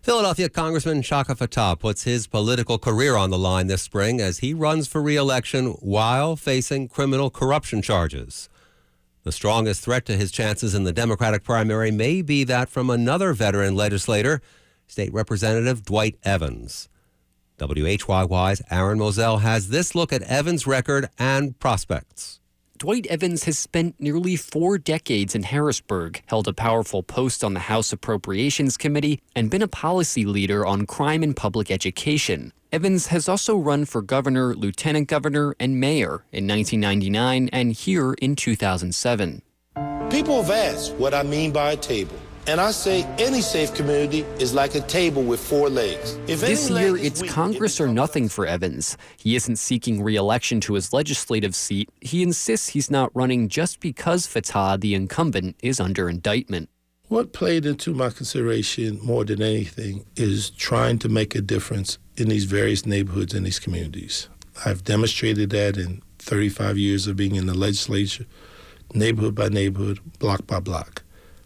Philadelphia Congressman Chaka Fattah puts his political career on the line this spring as he runs for re-election while facing criminal corruption charges. The strongest threat to his chances in the Democratic primary may be that from another veteran legislator, State Representative Dwight Evans. WHYY's Aaron Moselle has this look at Evans' record and prospects. Dwight Evans has spent nearly 4 decades in Harrisburg, held a powerful post on the House Appropriations Committee, and been a policy leader on crime and public education. Evans has also run for governor, lieutenant governor, and mayor in 1999 and here in 2007. People have asked what I mean by a table. And I say any safe community is like a table with 4 legs. This year, it's Congress or nothing for Evans. He isn't seeking re-election to his legislative seat. He insists he's not running just because Fattah, the incumbent, is under indictment. What played into my consideration more than anything is trying to make a difference in these various neighborhoods and these communities. I've demonstrated that in 35 years of being in the legislature, neighborhood by neighborhood, block by block.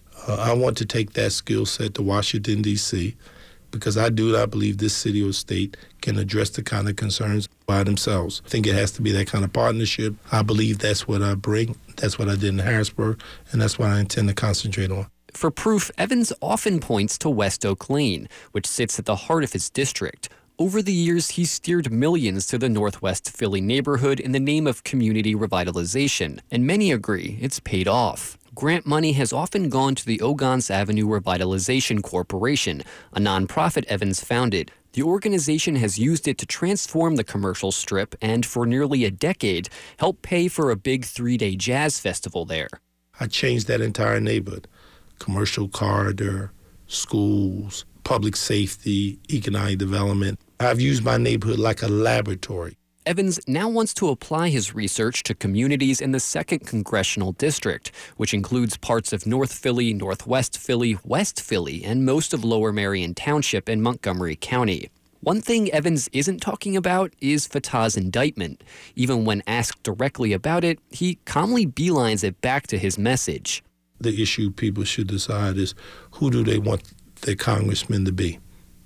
I want to take that skill set to Washington, D.C., because I do not believe this city or state can address the kind of concerns by themselves. I think it has to be that kind of partnership. I believe that's what I bring. That's what I did in Harrisburg, and that's what I intend to concentrate on. For proof, Evans often points to West Oak Lane, which sits at the heart of his district. Over the years, he's steered millions to the Northwest Philly neighborhood in the name of community revitalization, and many agree it's paid off. Grant money has often gone to the Ogons Avenue Revitalization Corporation, a nonprofit Evans founded. The organization has used it to transform the commercial strip and, for nearly a decade, help pay for a big 3-day jazz festival there. I changed that entire neighborhood. Commercial corridor, schools, public safety, economic development. I've used my neighborhood like a laboratory. Evans now wants to apply his research to communities in the 2nd Congressional District, which includes parts of North Philly, Northwest Philly, West Philly, and most of Lower Merion Township in Montgomery County. One thing Evans isn't talking about is Fattah's indictment. Even when asked directly about it, he calmly beelines it back to his message. The issue people should decide is, who do they want their congressman to be?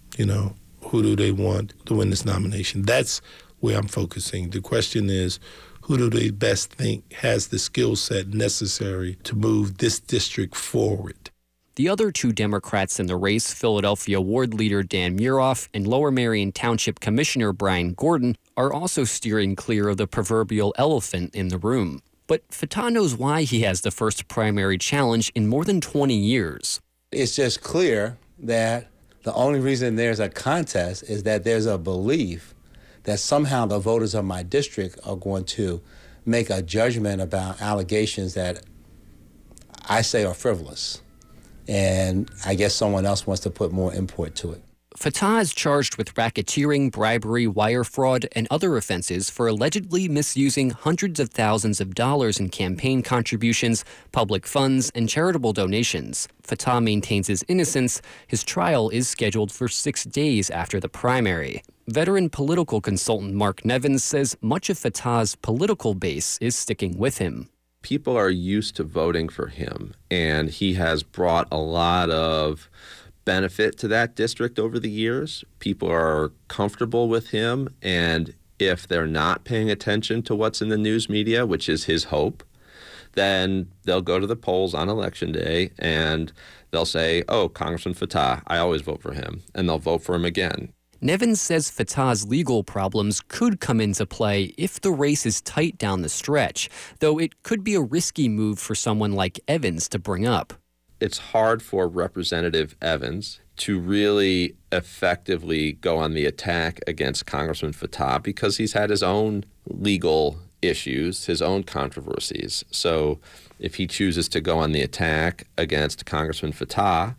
Who do they want to win this nomination? That's where I'm focusing. The question is, who do they best think has the skill set necessary to move this district forward? The other 2 Democrats in the race, Philadelphia Ward Leader Dan Muroff and Lower Merion Township Commissioner Brian Gordon, are also steering clear of the proverbial elephant in the room. But Fattah knows why he has the first primary challenge in more than 20 years. It's just clear that the only reason there's a contest is that there's a belief that somehow the voters of my district are going to make a judgment about allegations that I say are frivolous. And I guess someone else wants to put more import to it. Fattah is charged with racketeering, bribery, wire fraud, and other offenses for allegedly misusing hundreds of thousands of dollars in campaign contributions, public funds, and charitable donations. Fattah maintains his innocence. His trial is scheduled for 6 days after the primary. Veteran political consultant Mark Nevins says much of Fattah's political base is sticking with him. People are used to voting for him, and he has brought a lot of benefit to that district over the years. People are comfortable with him, and if they're not paying attention to what's in the news media, which is his hope, then they'll go to the polls on Election Day and they'll say, oh, Congressman Fattah, I always vote for him, and they'll vote for him again. Nevins says Fattah's legal problems could come into play if the race is tight down the stretch, though it could be a risky move for someone like Evans to bring up. It's hard for Representative Evans to really effectively go on the attack against Congressman Fattah because he's had his own legal issues, his own controversies. So if he chooses to go on the attack against Congressman Fattah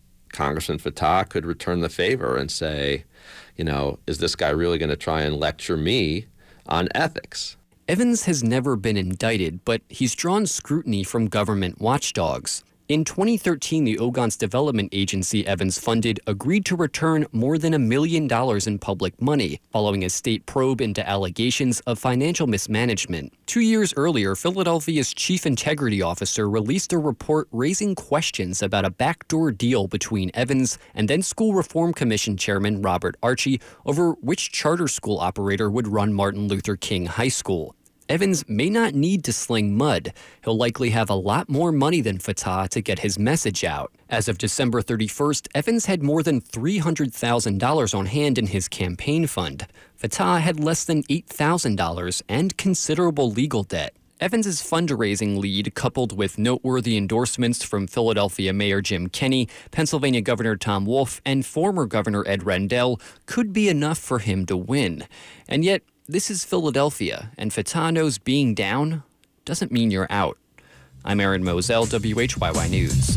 could return the favor and say, is this guy really going to try and lecture me on ethics? Evans has never been indicted, but he's drawn scrutiny from government watchdogs. In 2013, the Ogontz Development Agency Evans funded agreed to return more than $1 million in public money, following a state probe into allegations of financial mismanagement. 2 years earlier, Philadelphia's chief integrity officer released a report raising questions about a backdoor deal between Evans and then School Reform Commission Chairman Robert Archie over which charter school operator would run Martin Luther King High School. Evans may not need to sling mud. He'll likely have a lot more money than Fattah to get his message out. As of December 31st, Evans had more than $300,000 on hand in his campaign fund. Fattah had less than $8,000 and considerable legal debt. Evans's fundraising lead, coupled with noteworthy endorsements from Philadelphia Mayor Jim Kenney, Pennsylvania Governor Tom Wolf, and former Governor Ed Rendell, could be enough for him to win. And yet, this is Philadelphia, and Fattah knows being down doesn't mean you're out. I'm Aaron Moselle, WHYY News.